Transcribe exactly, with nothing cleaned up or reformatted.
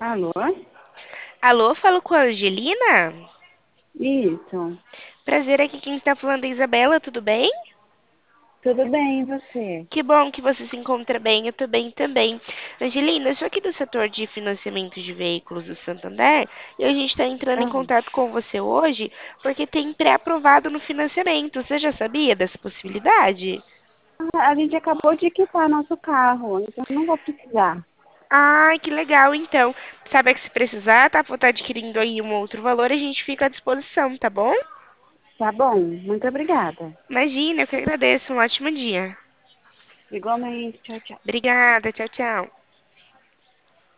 Alô? Alô, falo com a Angelina? Isso. Prazer, aqui quem está falando é a Isabela, tudo bem? Tudo bem, e você? Que bom que você se encontra bem, eu tô bem também. Angelina, eu sou aqui do setor de financiamento de veículos do Santander e a gente está entrando em Ah, contato com você hoje porque tem pré-aprovado no financiamento. Você já sabia dessa possibilidade? a gente acabou de quitar nosso carro, então não vou precisar. Ai, que legal, então. Sabe que se precisar, tá? For estar adquirindo aí um outro valor, a gente fica à disposição, tá bom? Tá bom, muito obrigada. Imagina, eu que agradeço. Um ótimo dia. Igualmente, tchau, tchau. Obrigada, tchau, tchau.